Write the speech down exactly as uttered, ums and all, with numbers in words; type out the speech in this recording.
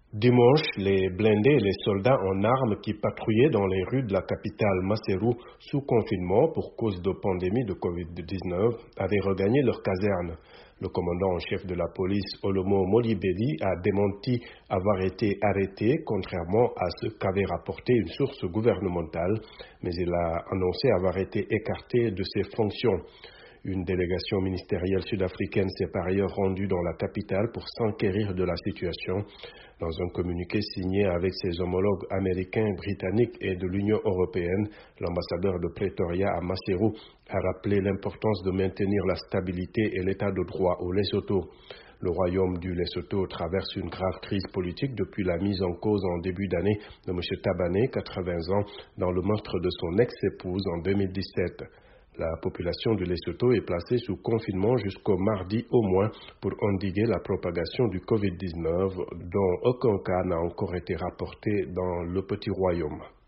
Dimanche, les blindés et les soldats en armes qui patrouillaient dans les rues de la capitale Maseru sous confinement pour cause de pandémie de covid dix-neuf avaient regagné leur caserne. Le commandant en chef de la police, Olomo Molibedi, a démenti avoir été arrêté, contrairement à ce qu'avait rapporté une source gouvernementale, mais il a annoncé avoir été écarté de ses fonctions. Une délégation ministérielle sud-africaine s'est par ailleurs rendue dans la capitale pour s'enquérir de la situation. Dans un communiqué signé avec ses homologues américains, britanniques et de l'Union européenne, l'ambassadeur de Pretoria à Maseru a rappelé l'importance de maintenir la stabilité et l'état de droit au Lesotho. Le royaume du Lesotho traverse une grave crise politique depuis la mise en cause en début d'année de M. Tabane, quatre-vingts ans, dans le meurtre de son ex-épouse en deux mille dix-sept. La population du Lesotho est placée sous confinement jusqu'au mardi au moins pour endiguer la propagation du covid dix-neuf, dont aucun cas n'a encore été rapporté dans le petit royaume.